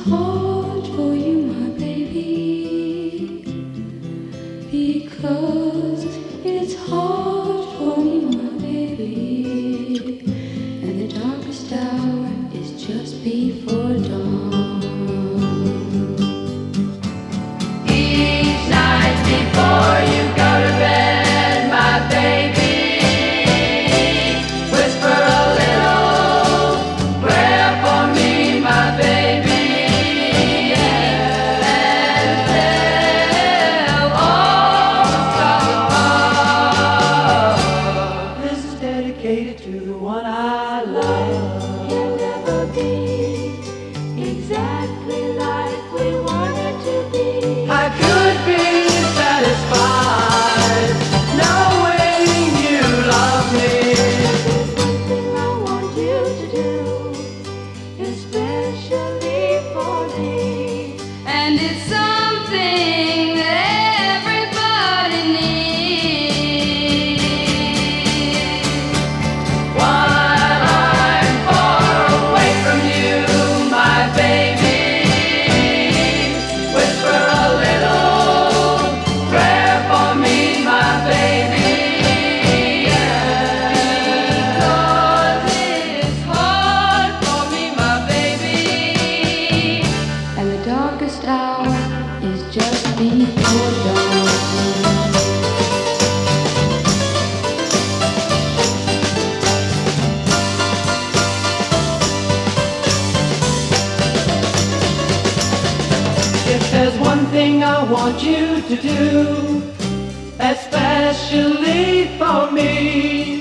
hard for you, my baby, because it's hard for me, my baby, and the darkest hour is just before dawn. Each night before you go to bed, my baby, whisper a little prayer for me, my baby, and tell all the stars above. This is dedicated to the one I love. You'll never be exactly like we wanted to be. I could be satisfied knowing you love me. There's one thing I want you to do, especially for me, and it's something that everybody needs. While I'm far away from you, my baby, whisper a little prayer for me, my baby. Because it's hard for me, my baby, and the darkest hour is just before dawn. If there's one thing I want you to do, especially for me,